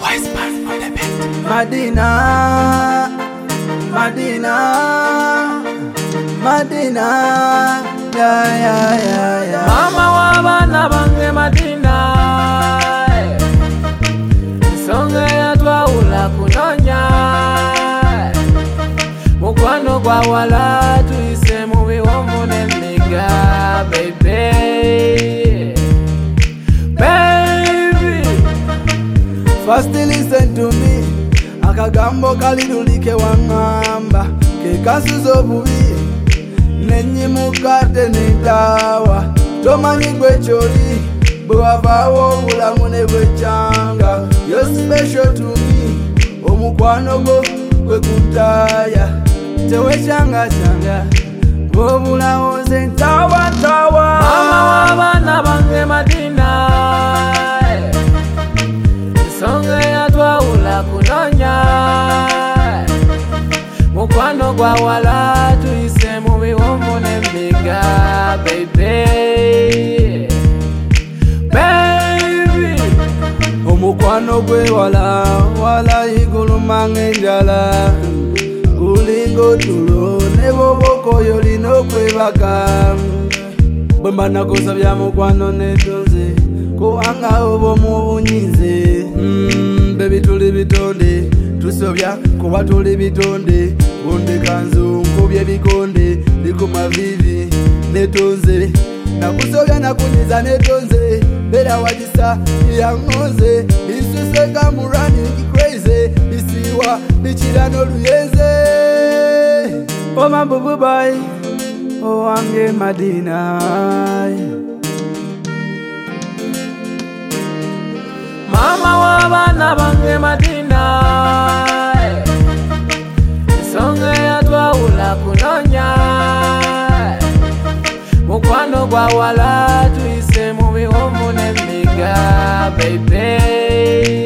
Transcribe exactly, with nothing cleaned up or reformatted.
Wise man on the beat. Madina, Madina, Madina, yeah, yeah, yeah, yeah. Mama wabana bange Madina, songe ya twaula kunonya, mukwano kwa wala tuise mubi womune miga, baby, baby. First listen to me, akagambo kalidulike wangamba, kekasuzo bubi, nenyi mukate nitawa, tomanyi gwe choli, bwavawo bulamune gwe changa. You're special to me, omukwano gwo gwe kutaya, tewe changa changa, bwobulawo nze ntawa ntawa. Mama wabana bange Madina, songe ya twaula kunonya, mukwano kwa wala tuise mubi womune miga, baby, baby. Omukwano gwe wala wala iguluma ngenjala, gulingo tulo nebo boko yolino kwebaka. Bwemba nakosabya mukwano netonze, kubanga obo mubunyize. Mm, baby tuli bitonde, tusobya kuba tuli bitonde. Onde kanzu nkubye bikonde, liko mavivi netonze. Nakusobya nakunyiza netonze, bera wajisa yangoze. Isuseka murani crazy, isiwa bichirano luyenze. Oh my boo boy, oh ange Madina. Mama wabana bange Madina, songe ya twaula kunonya, mukwano kwa wala tuise mubi womune miga, baby.